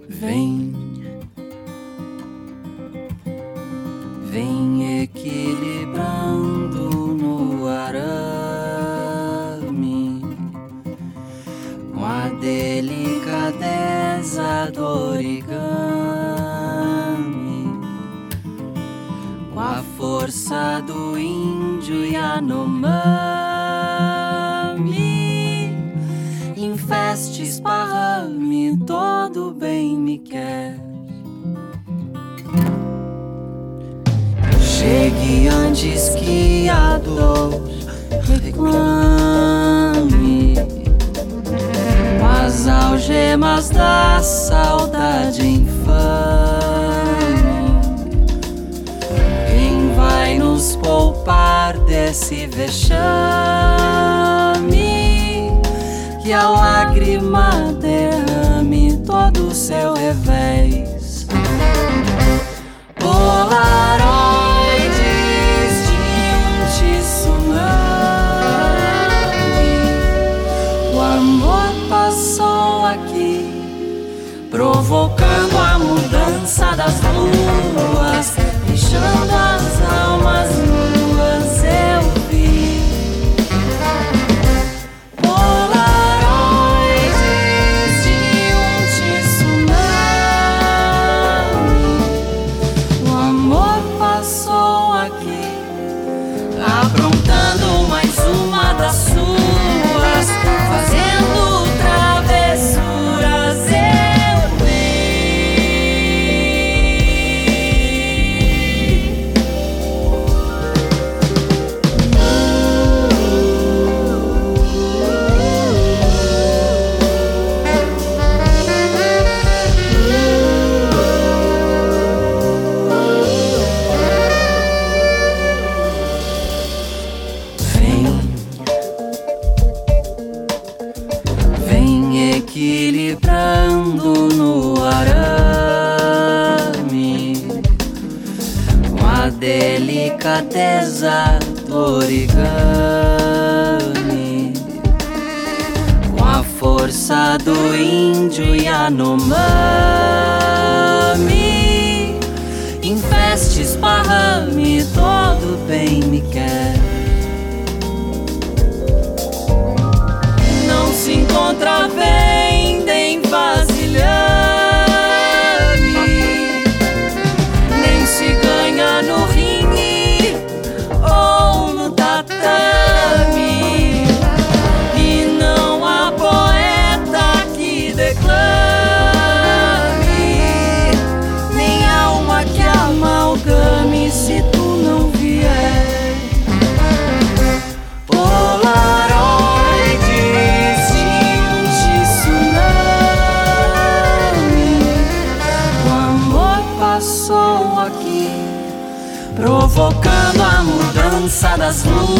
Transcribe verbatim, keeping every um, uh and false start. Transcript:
Vem, vem equilibrando no arame, com a delicadeza do origami, com a força do índio Yanomami. Infeste, esparrame, todo bem me quer. Chegue antes que a dor reclame, com as algemas da saudade infame. Quem vai nos poupar desse vexame? Que a lágrima derrame todo o seu revés. Polaroides de um tsunami. O amor passou aqui, provocando a mudança das luas, deixando as almas nuas. Eu vi aprontando mais uma das suas, fazendo travessuras. Eu equilibrando no arame, com a delicadeza do origami, com a força do índio Yanomami. Infeste, esparrame, todo bem me quer. Não se encontra venda em vasilhame, nem se ganha no ringue ou no tatame. E não há poeta que declame, nem alma que amalgame se tu não vier. Passou aqui, provocando a mudança das luzes,